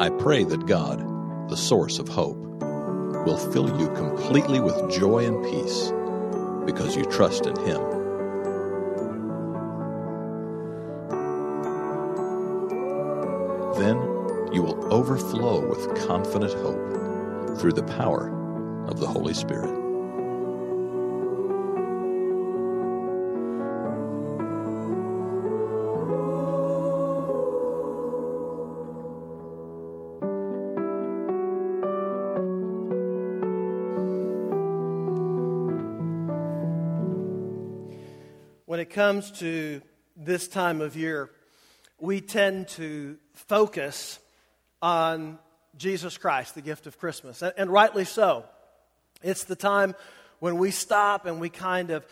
I pray that God, the source of hope, will fill you completely with joy and peace because you trust in Him. Then you will overflow with confident hope through the power of the Holy Spirit. When it comes to this time of year, we tend to focus on Jesus Christ, the gift of Christmas, and rightly so. It's the time when we stop and we kind of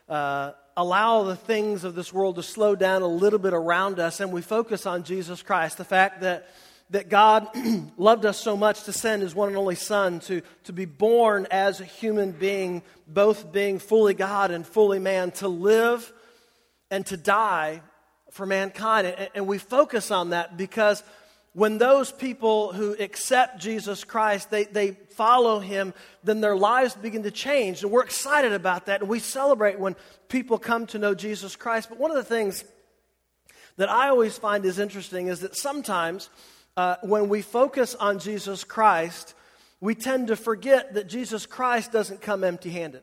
allow the things of this world to slow down a little bit around us, and we focus on Jesus Christ, the fact that God loved us so much to send His one and only Son to be born as a human being, both being fully God and fully man, to live and to die for mankind. And we focus on that because when those people who accept Jesus Christ, they follow Him, then their lives begin to change. And we're excited about that. And we celebrate when people come to know Jesus Christ. But one of the things that I always find is interesting is that sometimes when we focus on Jesus Christ, we tend to forget that Jesus Christ doesn't come empty-handed.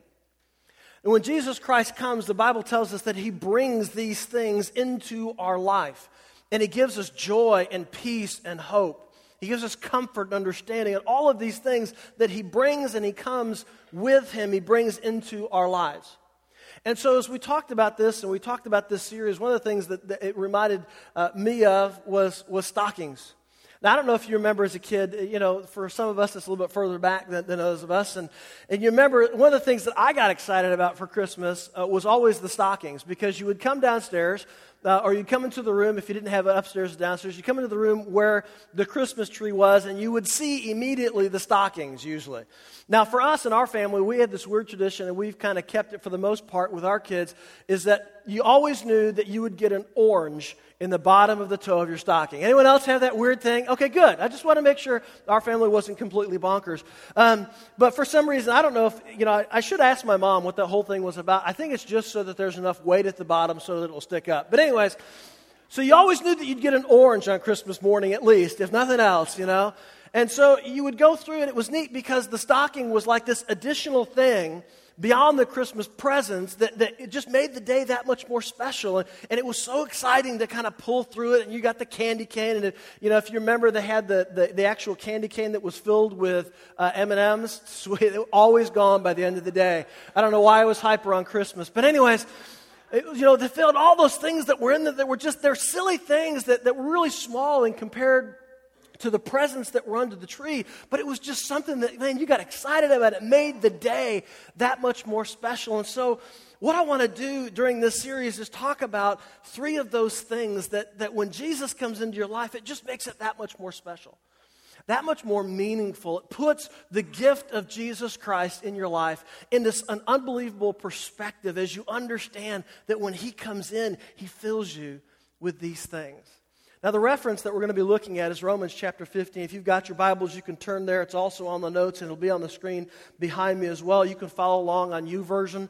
And when Jesus Christ comes, the Bible tells us that He brings these things into our life. And He gives us joy and peace and hope. He gives us comfort and understanding. And all of these things that He brings and He comes with Him, He brings into our lives. And so as we talked about this and we talked about this series, one of the things that it reminded me of was stockings. Now, I don't know if you remember as a kid, for some of us it's a little bit further back than others of us. And you remember one of the things that I got excited about for Christmas was always the stockings, because you would come downstairs or you'd come into the room, if you didn't have it upstairs or downstairs, you'd come into the room where the Christmas tree was and you would see immediately the stockings usually. Now, for us in our family, we had this weird tradition, and we've kind of kept it for the most part with our kids, is that you always knew that you would get an orange in the bottom of the toe of your stocking. Anyone else have that weird thing? Okay, good. I just want to make sure our family wasn't completely bonkers. But for some reason, I don't know if, I should ask my mom what that whole thing was about. I think it's just so that there's enough weight at the bottom so that it'll stick up. But anyways, so you always knew that you'd get an orange on Christmas morning at least, if nothing else, And so you would go through, and it was neat because the stocking was like this additional thing beyond the Christmas presents that it just made the day that much more special. And it was so exciting to kind of pull through it. And you got the candy cane. And, if you remember, they had the actual candy cane that was filled with M&Ms. Sweet. They were always gone by the end of the day. I don't know why I was hyper on Christmas. But anyways, they filled all those things that were in there that were just, they're silly things that were really small and compared to the presents that were under the tree, but it was just something that, man, you got excited about. It made the day that much more special. And so what I want to do during this series is talk about 3 of those things that when Jesus comes into your life, it just makes it that much more special, that much more meaningful. It puts the gift of Jesus Christ in your life into an unbelievable perspective as you understand that when He comes in, He fills you with these things. Now, the reference that we're going to be looking at is Romans chapter 15. If you've got your Bibles, you can turn there. It's also on the notes, and it'll be on the screen behind me as well. You can follow along on YouVersion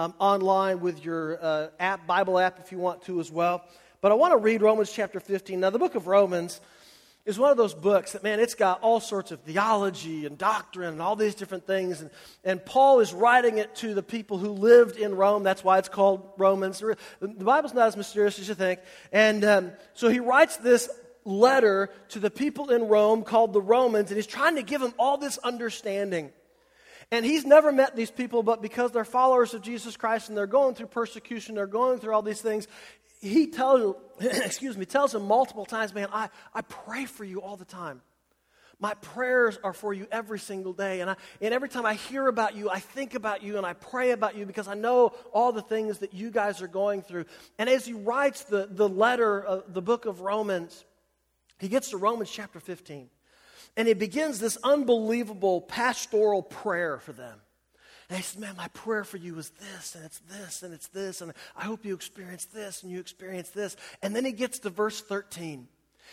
online with your Bible app if you want to as well. But I want to read Romans chapter 15. Now, the book of Romans is one of those books that, man, it's got all sorts of theology and doctrine and all these different things. And Paul is writing it to the people who lived in Rome. That's why it's called Romans. The Bible's not as mysterious as you think. And so he writes this letter to the people in Rome called the Romans, and he's trying to give them all this understanding. And he's never met these people, but because they're followers of Jesus Christ and they're going through persecution, they're going through all these things, he tells him multiple times, man, I pray for you all the time. My prayers are for you every single day. And every time I hear about you, I think about you and I pray about you because I know all the things that you guys are going through. And as he writes the letter, the book of Romans, he gets to Romans chapter 15. And he begins this unbelievable pastoral prayer for them. And he says, man, my prayer for you is this, and it's this, and it's this, and I hope you experience this, and you experience this. And then he gets to verse 13.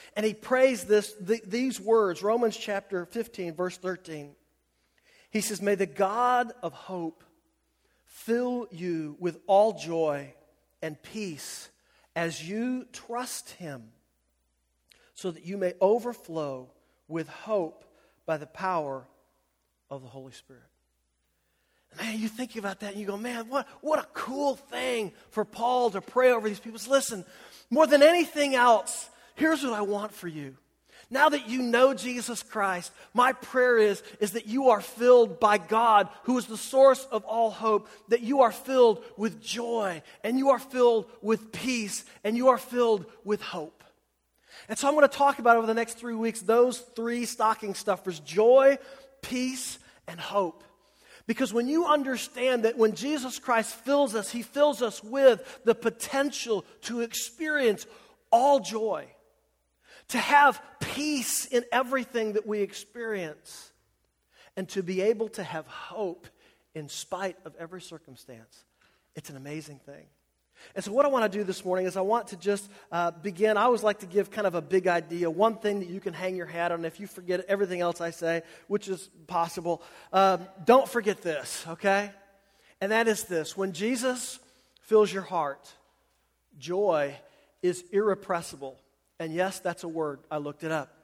And he prays these words, Romans chapter 15, verse 13. He says, may the God of hope fill you with all joy and peace as you trust him, so that you may overflow with hope by the power of the Holy Spirit. Man, you think about that and you go, man, what a cool thing for Paul to pray over these people. Listen, more than anything else, here's what I want for you. Now that you know Jesus Christ, my prayer is that you are filled by God, who is the source of all hope, that you are filled with joy, and you are filled with peace, and you are filled with hope. And so I'm going to talk about over the next 3 weeks those 3 stocking stuffers: joy, peace, and hope. Because when you understand that when Jesus Christ fills us, he fills us with the potential to experience all joy, to have peace in everything that we experience, and to be able to have hope in spite of every circumstance. It's an amazing thing. And so what I want to do this morning is I want to just begin. I always like to give kind of a big idea, one thing that you can hang your hat on. If you forget everything else I say, which is possible, don't forget this, okay? And that is this: when Jesus fills your heart, joy is irrepressible. And yes, that's a word. I looked it up.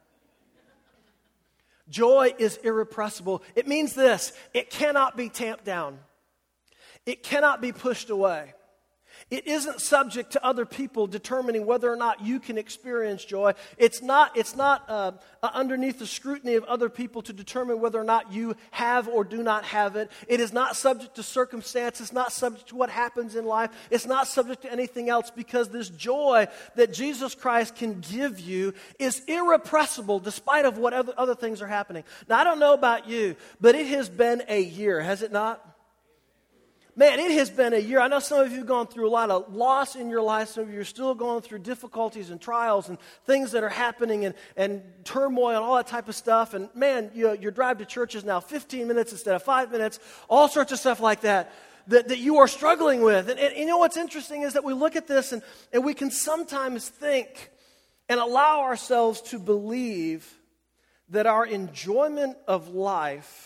Joy is irrepressible. It means this: it cannot be tamped down. It cannot be pushed away. It isn't subject to other people determining whether or not you can experience joy. It's not underneath the scrutiny of other people to determine whether or not you have or do not have it. It is not subject to circumstance. It's not subject to what happens in life. It's not subject to anything else, because this joy that Jesus Christ can give you is irrepressible despite of what other things are happening. Now, I don't know about you, but it has been a year, has it not? Man, it has been a year. I know some of you have gone through a lot of loss in your life. Some of you are still going through difficulties and trials and things that are happening and turmoil and all that type of stuff. And man, your drive to church is now 15 minutes instead of 5 minutes. All sorts of stuff like that you are struggling with. And you know what's interesting is that we look at this and we can sometimes think and allow ourselves to believe that our enjoyment of life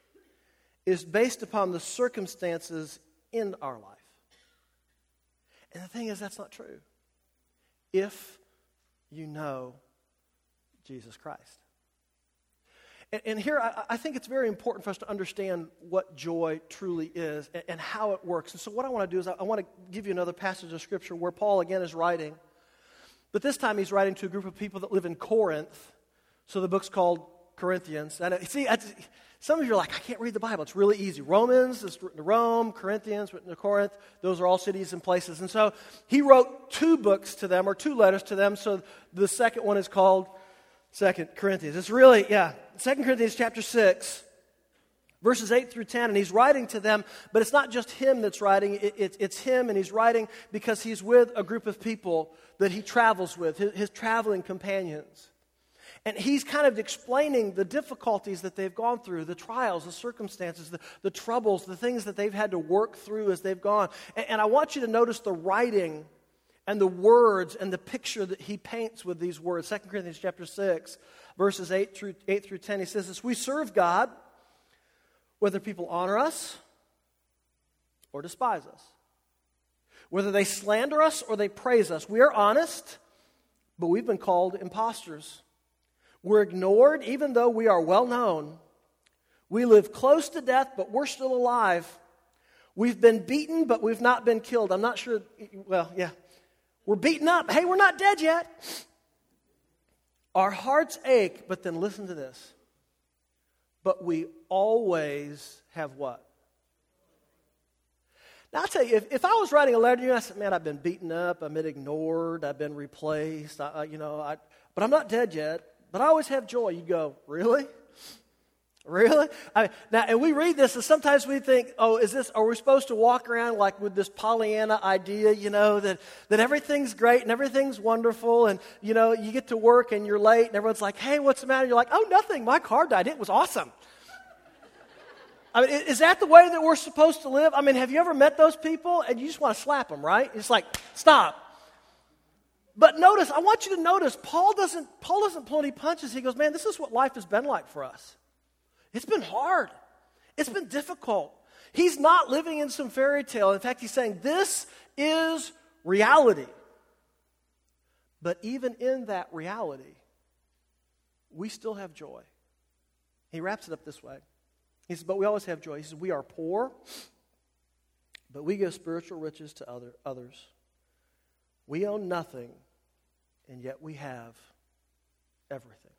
is based upon the circumstances in our life. And the thing is, that's not true if you know Jesus Christ. And here, I think it's very important for us to understand what joy truly is and how it works. And so what I want to do is I want to give you another passage of Scripture where Paul, again, is writing. But this time he's writing to a group of people that live in Corinth. So the book's called Corinthians. And some of you are like, I can't read the Bible. It's really easy. Romans is written to Rome. Corinthians written to Corinth. Those are all cities and places. And so he wrote 2 books to them, or 2 letters to them. So the second one is called 2 Corinthians. It's really, 2 Corinthians chapter 6, verses 8 through 10. And he's writing to them, but it's not just him that's writing. It's him, and he's writing because he's with a group of people that he travels with, his traveling companions. And he's kind of explaining the difficulties that they've gone through, the trials, the circumstances, the troubles, the things that they've had to work through as they've gone. And I want you to notice the writing and the words and the picture that he paints with these words. 2 Corinthians chapter 6, verses 8 through 10, he says this: we serve God whether people honor us or despise us, whether they slander us or they praise us. We are honest, but we've been called impostors. We're ignored even though we are well known. We live close to death, but we're still alive. We've been beaten, but we've not been killed. I'm not sure, we're beaten up. Hey, we're not dead yet. Our hearts ache, but then listen to this. But we always have what? Now, I'll tell you, if I was writing a letter to you, I said, man, I've been beaten up, I've been ignored, I've been replaced, but I'm not dead yet. But I always have joy. You go, really? Really? Now, and we read this, and sometimes we think, are we supposed to walk around like with this Pollyanna idea, that everything's great and everything's wonderful, and, you get to work and you're late, and everyone's like, hey, what's the matter? You're like, oh, nothing. My car died. It was awesome. Is that the way that we're supposed to live? Have you ever met those people? And you just want to slap them, right? It's like, stop. But notice, I want you to notice, Paul doesn't pull any punches. He goes, man, this is what life has been like for us. It's been hard. It's been difficult. He's not living in some fairy tale. In fact, he's saying this is reality. But even in that reality, we still have joy. He wraps it up this way. He says, but we always have joy. He says, we are poor, but we give spiritual riches to others. We own nothing, and yet we have everything.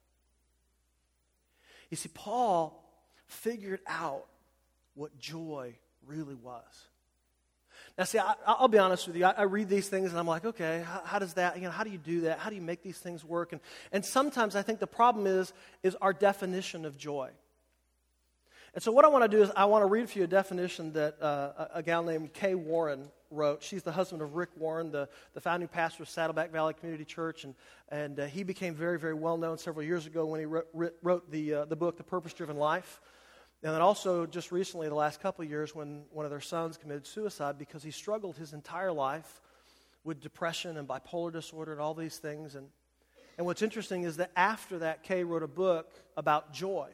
You see, Paul figured out what joy really was. Now, see, I'll be honest with you. I read these things, and I'm like, okay, how does that, how do you do that? How do you make these things work? And sometimes I think the problem is our definition of joy. And so what I want to do is I want to read for you a definition that a gal named Kay Warren wrote. She's the husband of Rick Warren, the founding pastor of Saddleback Valley Community Church, and he became very, very well known several years ago when he wrote the book, The Purpose-Driven Life. And then also just recently, the last couple of years, when one of their sons committed suicide because he struggled his entire life with depression and bipolar disorder and all these things. And what's interesting is that after that, Kay wrote a book about joy.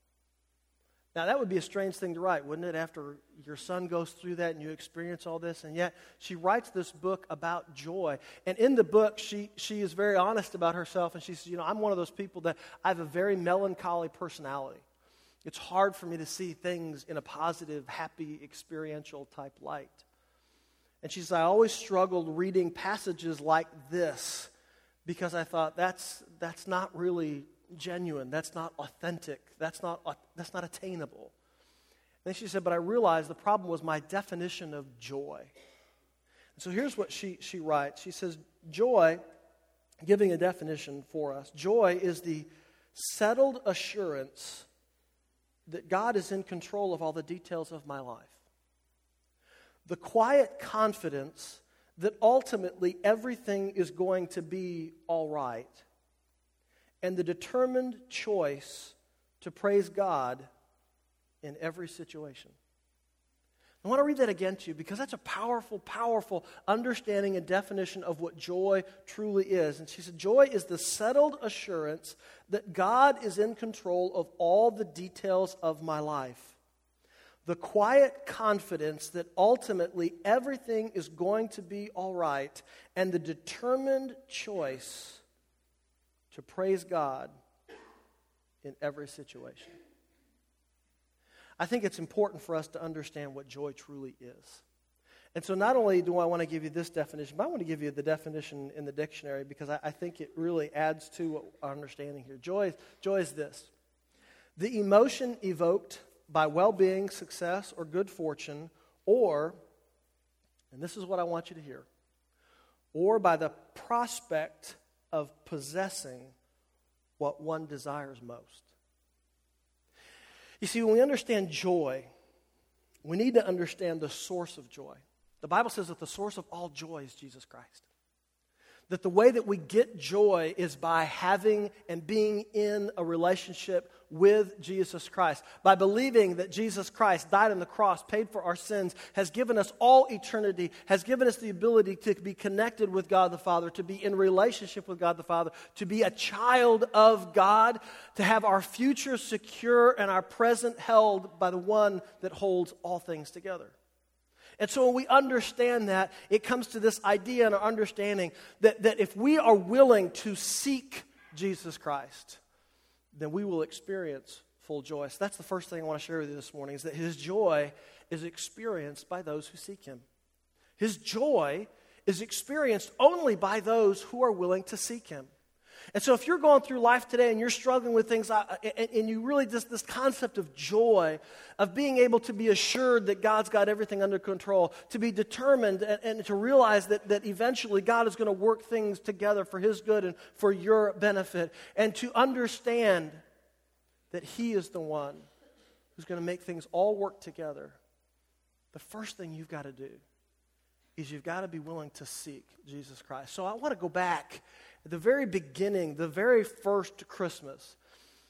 Now, that would be a strange thing to write, wouldn't it, after your son goes through that and you experience all this? And yet, she writes this book about joy. And in the book, she is very honest about herself. And she says, I'm one of those people that I have a very melancholy personality. It's hard for me to see things in a positive, happy, experiential type light. And she says, I always struggled reading passages like this because I thought that's not really genuine, that's not authentic, that's not attainable. And then she said, but I realized the problem was my definition of joy. And so here's what she writes. She says, joy, giving a definition for us, joy is the settled assurance that God is in control of all the details of my life. The quiet confidence that ultimately everything is going to be all right. And the determined choice to praise God in every situation. I want to read that again to you because that's a powerful, powerful understanding and definition of what joy truly is. And she said, joy is the settled assurance that God is in control of all the details of my life. The quiet confidence that ultimately everything is going to be all right, and the determined choice to praise God in every situation. I think it's important for us to understand what joy truly is. And so not only do I want to give you this definition, but I want to give you the definition in the dictionary because I think it really adds to our understanding here. Joy is this: the emotion evoked by well-being, success, or good fortune, or, and this is what I want you to hear, or by the prospect of possessing what one desires most. You see, when we understand joy, we need to understand the source of joy. The Bible says that the source of all joy is Jesus Christ. That the way that we get joy is by having and being in a relationship with Jesus Christ. By believing that Jesus Christ died on the cross, paid for our sins, has given us all eternity, has given us the ability to be connected with God the Father, to be in relationship with God the Father, to be a child of God, to have our future secure and our present held by the one that holds all things together. And so when we understand that, it comes to this idea and our understanding that if we are willing to seek Jesus Christ, then we will experience full joy. So that's the first thing I want to share with you this morning, is that His joy is experienced by those who seek Him. His joy is experienced only by those who are willing to seek Him. And so if you're going through life today and you're struggling with things, and you really just this concept of joy, of being able to be assured that God's got everything under control, to be determined and to realize that eventually God is going to work things together for His good and for your benefit, and to understand that He is the one who's going to make things all work together, the first thing you've got to do is you've got to be willing to seek Jesus Christ. So I want to go back at the very beginning, the very first Christmas.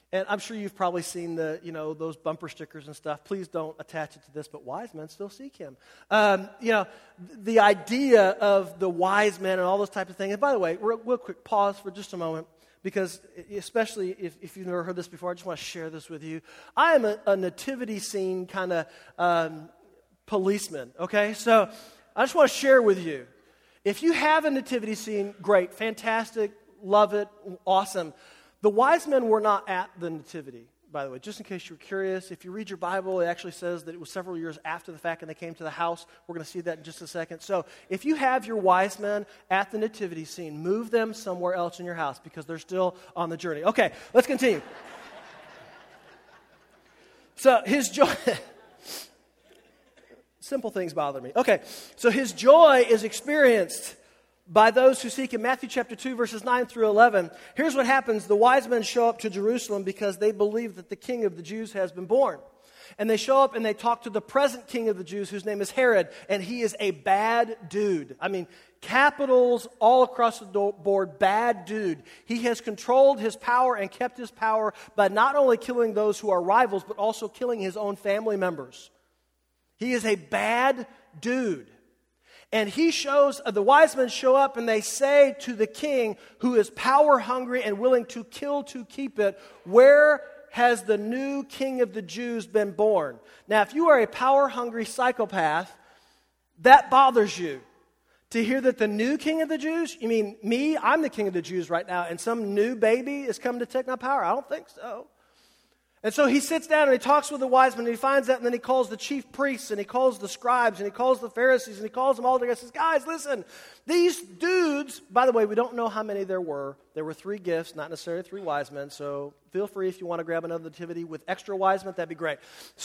And I'm sure you've probably seen those bumper stickers and stuff. Please don't attach it to this, but wise men still seek him. The idea of the wise men and all those type of things. And by the way, real quick, pause for just a moment, because especially if you've never heard this before, I just want to share this with you. I am a nativity scene kind of policeman, okay? So I just want to share with you. If you have a nativity scene, great, fantastic, love it, awesome. The wise men were not at the nativity, by the way, just in case you were curious. If you read your Bible, it actually says that it was several years after the fact and they came to the house. We're going to see that in just a second. So if you have your wise men at the nativity scene, move them somewhere else in your house because they're still on the journey. Okay, let's continue. So his joy... Simple things bother me. Okay, so his joy is experienced by those who seek him. Matthew chapter 2, verses 9 through 11. Here's what happens. The wise men show up to Jerusalem because they believe that the king of the Jews has been born. And they show up and they talk to the present king of the Jews, whose name is Herod, and he is a bad dude. I mean, capitals all across the board, bad dude. He has controlled his power and kept his power by not only killing those who are rivals, but also killing his own family members. He is a bad dude. And the wise men show up and they say to the king, who is power hungry and willing to kill to keep it, where has the new king of the Jews been born? Now, if you are a power hungry psychopath, that bothers you. To hear that the new king of the Jews, you mean me? I'm the king of the Jews right now, and some new baby is coming to take my power? I don't think so. And so he sits down and he talks with the wise men and he finds out, and then he calls the chief priests and he calls the scribes and he calls the Pharisees and he calls them all together and says, guys, listen, these dudes, by the way, we don't know how many there were. There were 3 gifts, not necessarily 3 wise men, so feel free if you want to grab another nativity with extra wise men, that'd be great.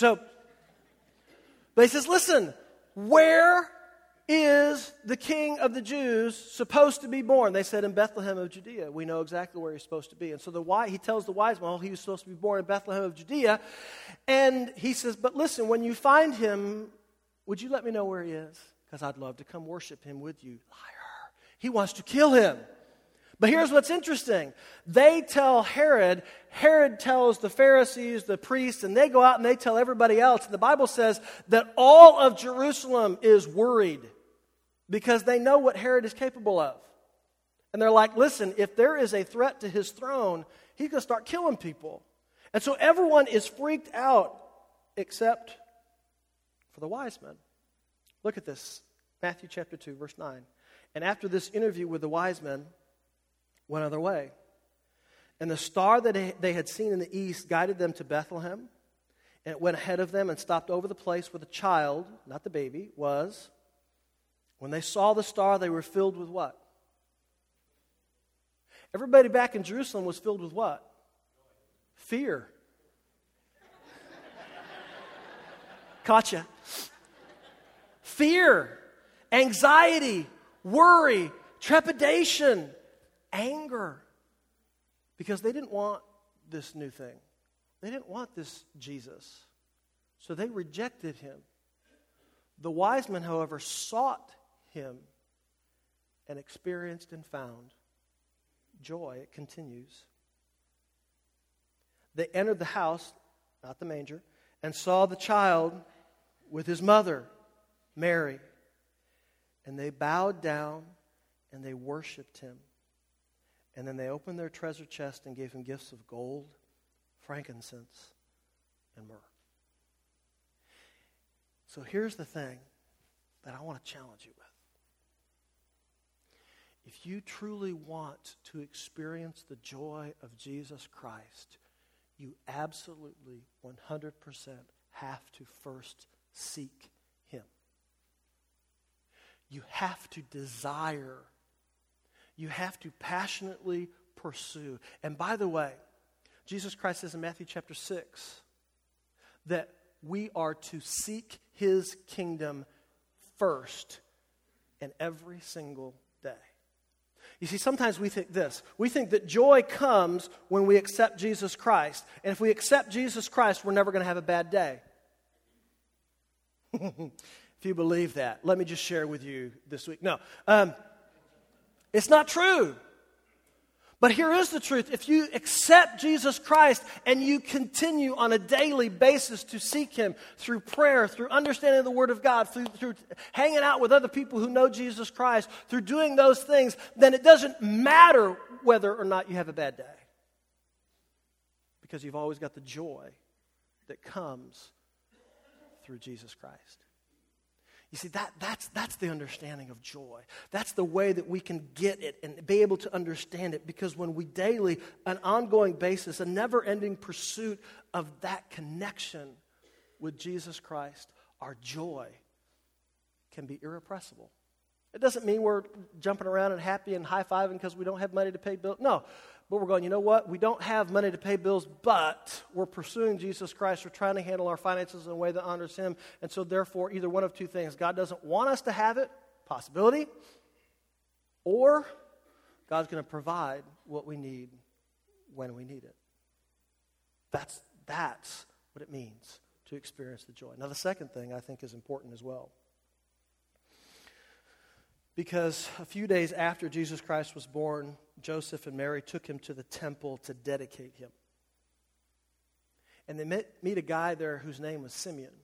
But he says, listen, where is the king of the Jews supposed to be born? They said, in Bethlehem of Judea. We know exactly where he's supposed to be. And so he tells the wise men, he was supposed to be born in Bethlehem of Judea. And he says, but listen, when you find him, would you let me know where he is? Because I'd love to come worship him with you. Liar. He wants to kill him. But here's what's interesting. They tell Herod. Herod tells the Pharisees, the priests, and they go out and they tell everybody else. And the Bible says that all of Jerusalem is worried because they know what Herod is capable of. And they're like, listen, if there is a threat to his throne, he's going to start killing people. And so everyone is freaked out except for the wise men. Look at this. Matthew chapter 2, verse 9. And after this interview with the wise men, went on their way. And the star that they had seen in the east guided them to Bethlehem. And it went ahead of them and stopped over the place where the child, not the baby, was. When they saw the star, they were filled with what? Everybody back in Jerusalem was filled with what? Fear. Gotcha. Fear, anxiety, worry, trepidation, anger. Because they didn't want this new thing. They didn't want this Jesus. So they rejected him. The wise men, however, sought him and experienced and found joy. It continues. They entered the house, not the manger, and saw the child with his mother, Mary. And they bowed down and they worshiped him. And then they opened their treasure chest and gave him gifts of gold, frankincense, and myrrh. So here's the thing that I want to challenge you with. If you truly want to experience the joy of Jesus Christ, you absolutely 100% have to first seek him. You have to desire. You have to passionately pursue. And by the way, Jesus Christ says in Matthew chapter 6 that we are to seek his kingdom first and every single day. You see, sometimes we think this. We think that joy comes when we accept Jesus Christ. And if we accept Jesus Christ, we're never going to have a bad day. If you believe that, let me just share with you this week. No, it's not true. But here is the truth. If you accept Jesus Christ and you continue on a daily basis to seek Him through prayer, through understanding the Word of God, through hanging out with other people who know Jesus Christ, through doing those things, then it doesn't matter whether or not you have a bad day. Because you've always got the joy that comes through Jesus Christ. You see, that's the understanding of joy. That's the way that we can get it and be able to understand it. Because when we daily, an ongoing basis, a never-ending pursuit of that connection with Jesus Christ, our joy can be irrepressible. It doesn't mean we're jumping around and happy and high-fiving because we don't have money to pay bills. No. But we're going, you know what? We don't have money to pay bills, but we're pursuing Jesus Christ. We're trying to handle our finances in a way that honors Him. And so therefore, either one of two things. God doesn't want us to have it, possibility, or God's going to provide what we need when we need it. That's what it means to experience the joy. Now, the second thing I think is important as well. Because a few days after Jesus Christ was born, Joseph and Mary took Him to the temple to dedicate Him. And they meet a guy there whose name was Simeon.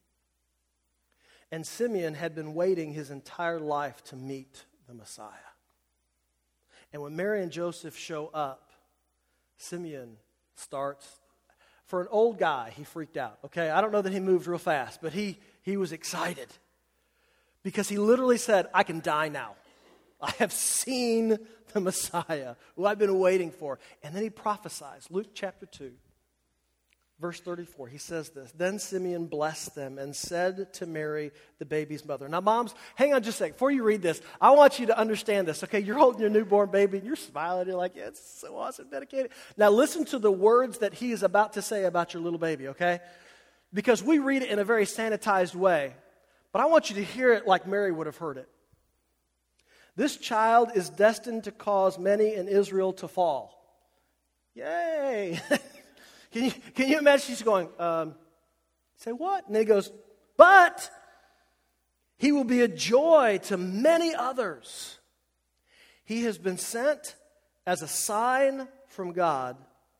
And Simeon had been waiting his entire life to meet the Messiah. And when Mary and Joseph show up, Simeon starts, for an old guy, he freaked out. Okay, I don't know that he moved real fast, but he was excited. Because he literally said, I can die now. I have seen the Messiah, who I've been waiting for. And then he prophesies. Luke chapter 2, verse 34. He says this. Then Simeon blessed them and said to Mary, the baby's mother. Now, moms, hang on just a second. Before you read this, I want you to understand this. Okay, you're holding your newborn baby and you're smiling. You're like, yeah, it's so awesome, dedicated. Now, listen to the words that he is about to say about your little baby, okay? Because we read it in a very sanitized way. But I want you to hear it like Mary would have heard it. This child is destined to cause many in Israel to fall. Yay! Can you imagine she's going, say what? And then he goes, but he will be a joy to many others. He has been sent as a sign from God,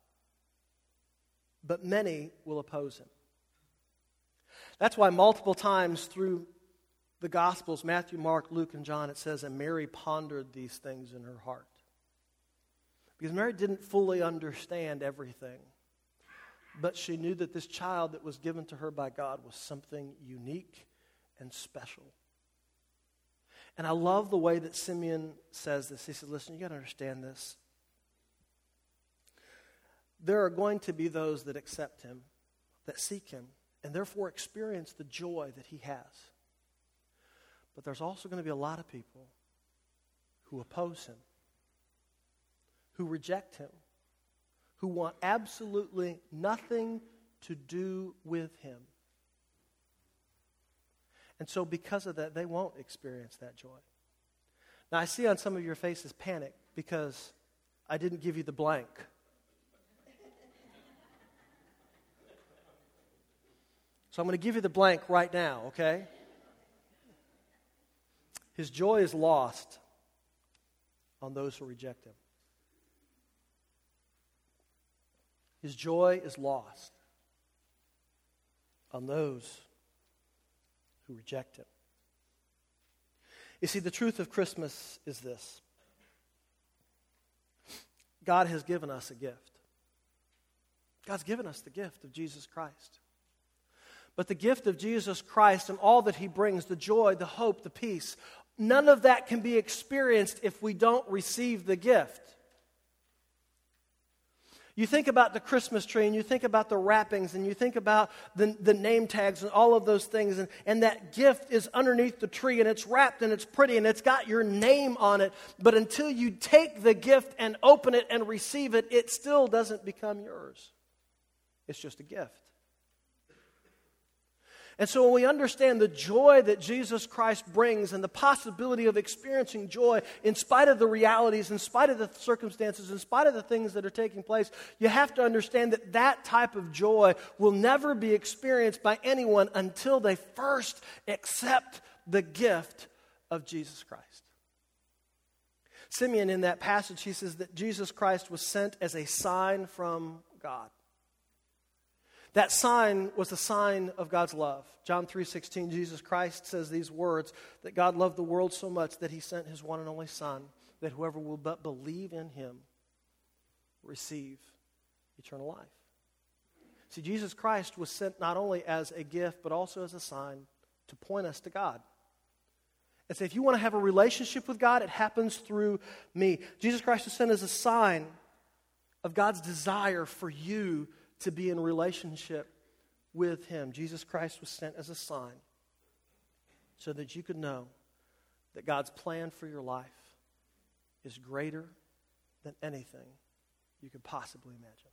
but many will oppose him. That's why multiple times through the Gospels, Matthew, Mark, Luke, and John, it says, and Mary pondered these things in her heart. Because Mary didn't fully understand everything. But she knew that this child that was given to her by God was something unique and special. And I love the way that Simeon says this. He says, listen, you got to understand this. There are going to be those that accept him, that seek him, and therefore experience the joy that he has. But there's also going to be a lot of people who oppose him, who reject him, who want absolutely nothing to do with him. And so because of that, they won't experience that joy. Now, I see on some of your faces panic because I didn't give you the blank. So I'm going to give you the blank right now, okay? His joy is lost on those who reject him. His joy is lost on those who reject him. You see, the truth of Christmas is this. God has given us a gift. God's given us the gift of Jesus Christ. But the gift of Jesus Christ and all that he brings, the joy, the hope, the peace, none of that can be experienced if we don't receive the gift. You think about the Christmas tree and you think about the wrappings and you think about the name tags and all of those things, and that gift is underneath the tree and it's wrapped and it's pretty and it's got your name on it. But until you take the gift and open it and receive it, it still doesn't become yours. It's just a gift. And so when we understand the joy that Jesus Christ brings and the possibility of experiencing joy in spite of the realities, in spite of the circumstances, in spite of the things that are taking place, you have to understand that that type of joy will never be experienced by anyone until they first accept the gift of Jesus Christ. Simeon, in that passage, he says that Jesus Christ was sent as a sign from God. That sign was the sign of God's love. John 3:16, Jesus Christ says these words, that God loved the world so much that he sent his one and only Son, that whoever will but believe in him receive eternal life. See, Jesus Christ was sent not only as a gift, but also as a sign to point us to God. And say, if you want to have a relationship with God, it happens through me. Jesus Christ was sent as a sign of God's desire for you to be in relationship with him. Jesus Christ was sent as a sign so that you could know that God's plan for your life is greater than anything you could possibly imagine.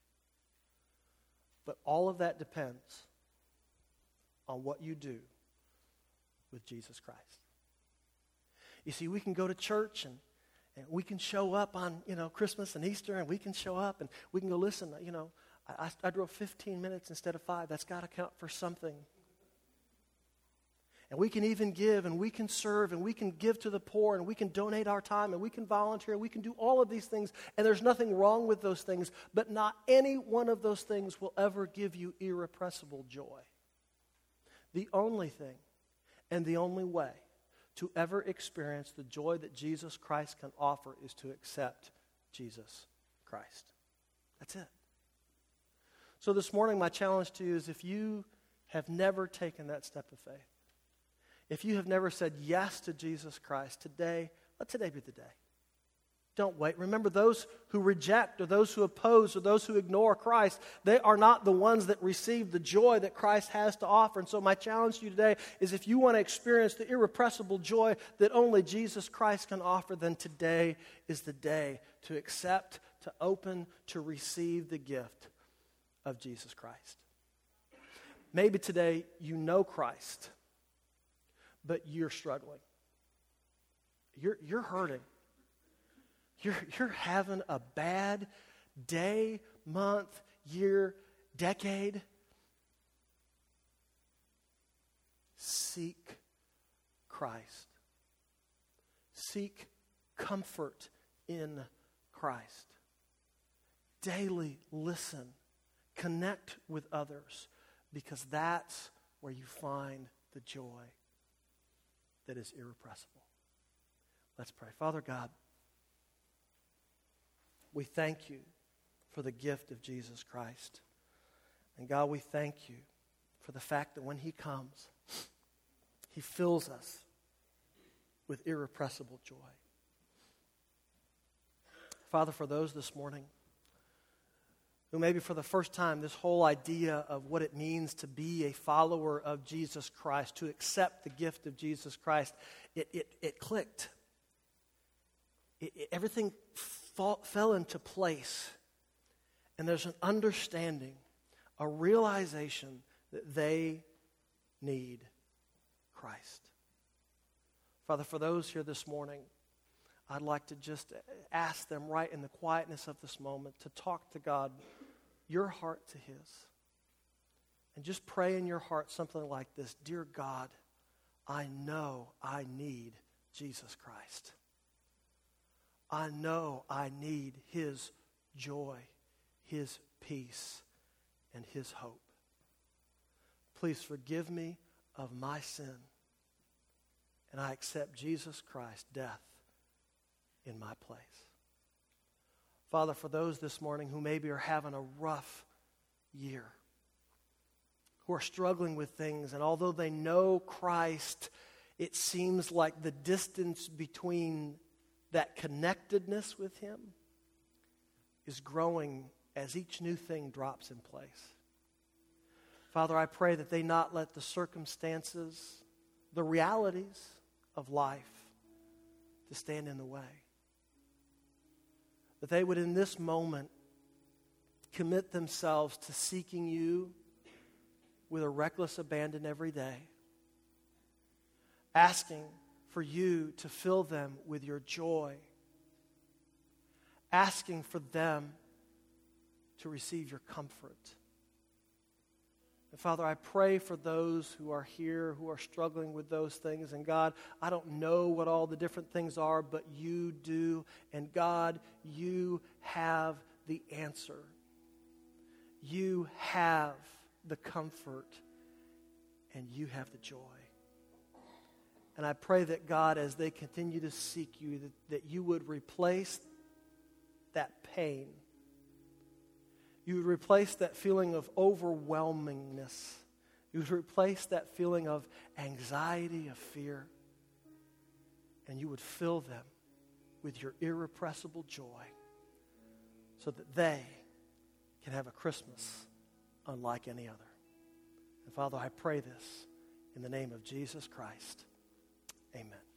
But all of that depends on what you do with Jesus Christ. You see, we can go to church and we can show up on, Christmas and Easter, and we can show up and we can go, listen, I drove 15 minutes instead of 5. That's got to count for something. And we can even give, and we can serve, and we can give to the poor, and we can donate our time, and we can volunteer, and we can do all of these things, and there's nothing wrong with those things, but not any one of those things will ever give you irrepressible joy. The only thing and the only way to ever experience the joy that Jesus Christ can offer is to accept Jesus Christ. That's it. So this morning, my challenge to you is, if you have never taken that step of faith, if you have never said yes to Jesus Christ, let today be the day. Don't wait. Remember, those who reject or those who oppose or those who ignore Christ, they are not the ones that receive the joy that Christ has to offer. And so my challenge to you today is, if you want to experience the irrepressible joy that only Jesus Christ can offer, then today is the day to accept, to open, to receive the gift of Jesus Christ. Maybe today you know Christ, but you're struggling. You're hurting. You're having a bad day, month, year, decade. Seek Christ. Seek comfort in Christ. Daily listen. Connect with others, because that's where you find the joy that is irrepressible. Let's pray. Father God, we thank you for the gift of Jesus Christ. And God, we thank you for the fact that when he comes, he fills us with irrepressible joy. Father, for those this morning who maybe for the first time this whole idea of what it means to be a follower of Jesus Christ, to accept the gift of Jesus Christ, it clicked. Everything fell into place. And there's an understanding, a realization that they need Christ. Father, for those here this morning, I'd like to just ask them right in the quietness of this moment to talk to God, your heart to his. And just pray in your heart something like this: Dear God, I know I need Jesus Christ. I know I need his joy, his peace, and his hope. Please forgive me of my sin, and I accept Jesus Christ's death in my place. Father, for those this morning who maybe are having a rough year, who are struggling with things, and although they know Christ, it seems like the distance between that connectedness with him is growing as each new thing drops in place. Father, I pray that they not let the circumstances, the realities of life, to stand in the way. That they would in this moment commit themselves to seeking you with a reckless abandon every day, asking for you to fill them with your joy, asking for them to receive your comfort. And Father, I pray for those who are here who are struggling with those things. And God, I don't know what all the different things are, but you do. And God, you have the answer. You have the comfort. And you have the joy. And I pray that God, as they continue to seek you, that you would replace that pain. You would replace that feeling of overwhelmingness. You would replace that feeling of anxiety, of fear. And you would fill them with your irrepressible joy so that they can have a Christmas unlike any other. And Father, I pray this in the name of Jesus Christ. Amen.